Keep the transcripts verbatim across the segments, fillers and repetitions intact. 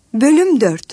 Bölüm dört.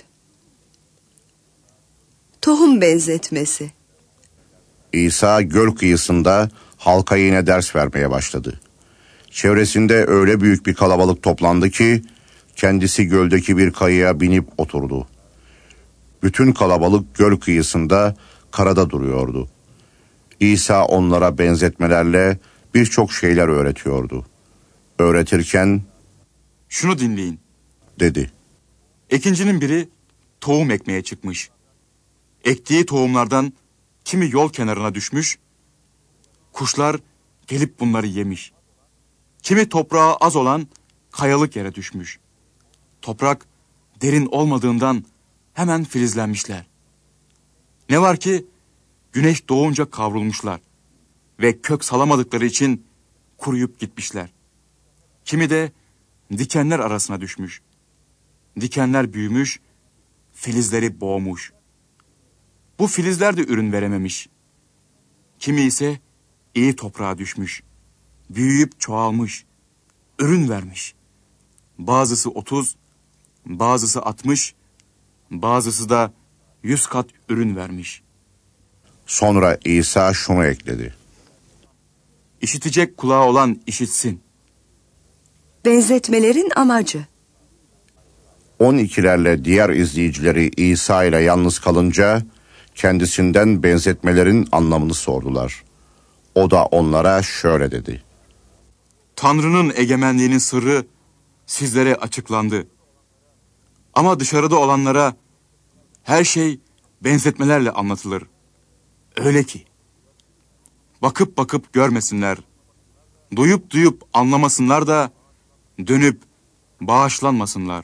Tohum benzetmesi. İsa göl kıyısında halka yine ders vermeye başladı. Çevresinde öyle büyük bir kalabalık toplandı ki kendisi göldeki bir kayaya binip oturdu. Bütün kalabalık göl kıyısında karada duruyordu. İsa onlara benzetmelerle birçok şeyler öğretiyordu. Öğretirken "Şunu dinleyin," dedi. "Ekincinin biri tohum ekmeye çıkmış. Ektiği tohumlardan kimi yol kenarına düşmüş, kuşlar gelip bunları yemiş. Kimi toprağı az olan kayalık yere düşmüş. Toprak derin olmadığından hemen filizlenmişler. Ne var ki güneş doğunca kavrulmuşlar ve kök salamadıkları için kuruyup gitmişler. Kimi de dikenler arasına düşmüş. Dikenler büyümüş, filizleri boğmuş. Bu filizler de ürün verememiş. Kimi ise iyi toprağa düşmüş. Büyüyüp çoğalmış, ürün vermiş. Bazısı otuz, bazısı altmış, bazısı da yüz kat ürün vermiş." Sonra İsa şunu ekledi. "İşitecek kulağı olan işitsin." Benzetmelerin amacı. On ikilerle diğer izleyicileri İsa ile yalnız kalınca kendisinden benzetmelerin anlamını sordular. O da onlara şöyle dedi. "Tanrı'nın egemenliğinin sırrı sizlere açıklandı. Ama dışarıda olanlara her şey benzetmelerle anlatılır. Öyle ki bakıp bakıp görmesinler, duyup duyup anlamasınlar da dönüp bağışlanmasınlar."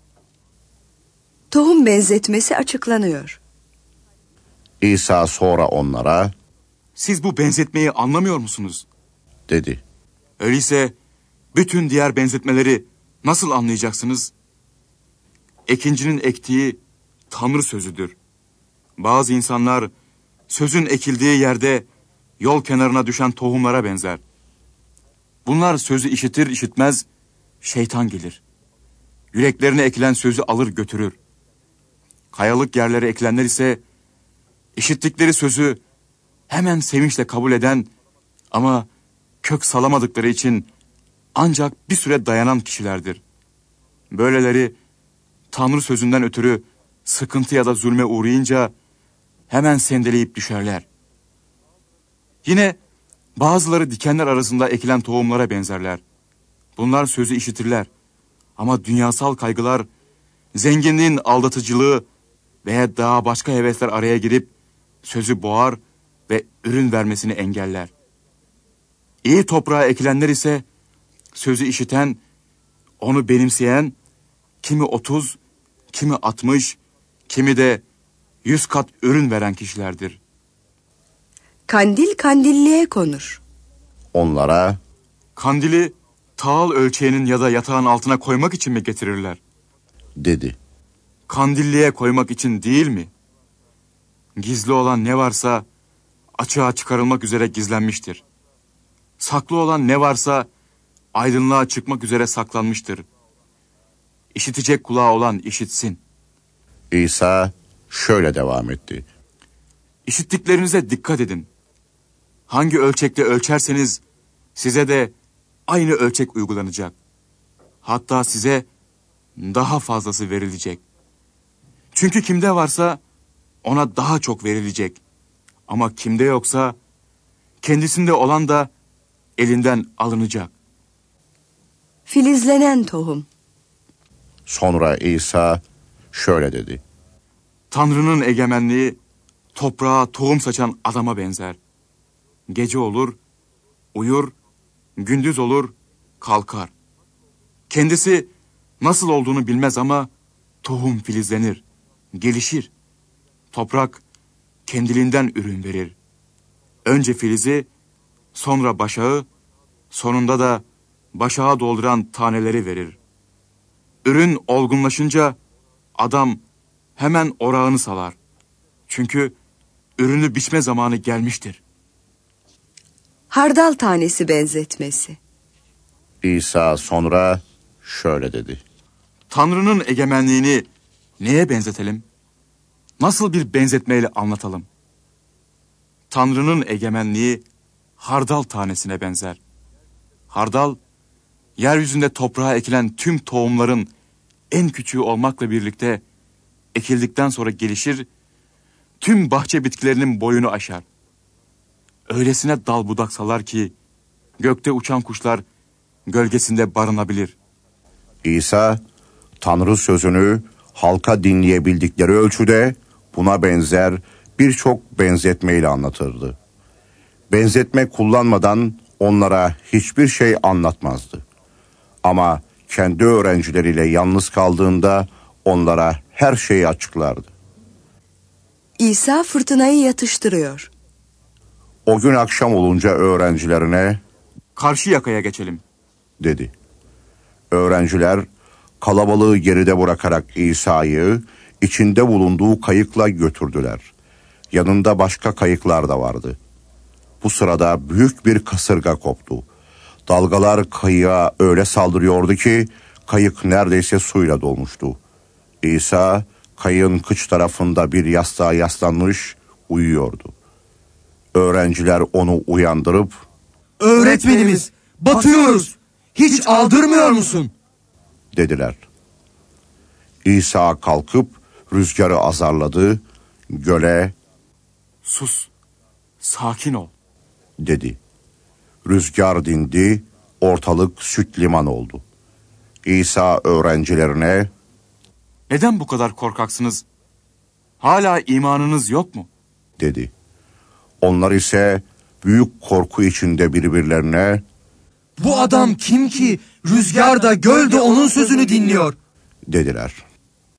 Tohum benzetmesi açıklanıyor. İsa sonra onlara "Siz bu benzetmeyi anlamıyor musunuz? dedi. Öyleyse bütün diğer benzetmeleri nasıl anlayacaksınız? Ekincinin ektiği Tanrı sözüdür. Bazı insanlar sözün ekildiği yerde yol kenarına düşen tohumlara benzer. Bunlar sözü işitir işitmez şeytan gelir. Yüreklerine ekilen sözü alır götürür. Kayalık yerlere ekilenler ise işittikleri sözü hemen sevinçle kabul eden ama kök salamadıkları için ancak bir süre dayanan kişilerdir. Böyleleri Tanrı sözünden ötürü sıkıntı ya da zulme uğrayınca hemen sendeleyip düşerler. Yine bazıları dikenler arasında ekilen tohumlara benzerler. Bunlar sözü işitirler ama dünyasal kaygılar, zenginliğin aldatıcılığı veya daha başka hevesler araya girip sözü boğar ve ürün vermesini engeller. İyi toprağa ekilenler ise sözü işiten, onu benimseyen, kimi otuz, kimi altmış, kimi de yüz kat ürün veren kişilerdir. Kandil kandilliğe konur. Onlara Kandili tağıl ölçeğinin ya da yatağın altına koymak için mi getirirler? dedi. Kandilliğe koymak için değil mi? Gizli olan ne varsa açığa çıkarılmak üzere gizlenmiştir. Saklı olan ne varsa aydınlığa çıkmak üzere saklanmıştır. İşitecek kulağı olan işitsin." İsa şöyle devam etti. "İşittiklerinize dikkat edin. Hangi ölçekle ölçerseniz size de aynı ölçek uygulanacak. Hatta size daha fazlası verilecek. Çünkü kimde varsa ona daha çok verilecek. Ama kimde yoksa kendisinde olan da elinden alınacak." Filizlenen tohum. Sonra İsa şöyle dedi. "Tanrı'nın egemenliği toprağa tohum saçan adama benzer. Gece olur, uyur, gündüz olur, kalkar. Kendisi nasıl olduğunu bilmez ama tohum filizlenir, gelişir. Toprak kendiliğinden ürün verir. Önce filizi, sonra başağı, sonunda da başağı dolduran taneleri verir. Ürün olgunlaşınca adam hemen orağını salar. Çünkü ürünü biçme zamanı gelmiştir." Hardal tanesi benzetmesi. İsa sonra şöyle dedi. Tanrı'nın egemenliğini Neye benzetelim? Nasıl bir benzetmeyle anlatalım? Tanrı'nın egemenliği hardal tanesine benzer. Hardal, yeryüzünde toprağa ekilen tüm tohumların en küçüğü olmakla birlikte ekildikten sonra gelişir, tüm bahçe bitkilerinin boyunu aşar. Öylesine dal budak salar ki gökte uçan kuşlar gölgesinde barınabilir. İsa, Tanrı sözünü halka dinleyebildikleri ölçüde buna benzer birçok benzetmeyle anlatırdı. Benzetme kullanmadan onlara hiçbir şey anlatmazdı. Ama kendi öğrencileriyle yalnız kaldığında onlara her şeyi açıklardı. İsa fırtınayı yatıştırıyor. O gün akşam olunca öğrencilerine Karşı yakaya geçelim dedi. Öğrenciler kalabalığı geride bırakarak İsa'yı içinde bulunduğu kayıkla götürdüler. Yanında başka kayıklar da vardı. Bu sırada büyük bir kasırga koptu. Dalgalar kayığa öyle saldırıyordu ki kayık neredeyse suyla dolmuştu. İsa kayığın kıç tarafında bir yastığa yaslanmış uyuyordu. Öğrenciler onu uyandırıp "Öğretmenimiz, batıyoruz. Hiç aldırmıyor musun?" dediler. İsa kalkıp rüzgarı azarladı, göle Sus, sakin ol dedi. Rüzgar dindi, ortalık süt liman oldu. İsa öğrencilerine Neden bu kadar korkaksınız? Hala imanınız yok mu? dedi. Onlar ise büyük korku içinde birbirlerine "Bu adam kim ki rüzgar da göl de onun sözünü dinliyor?" dediler.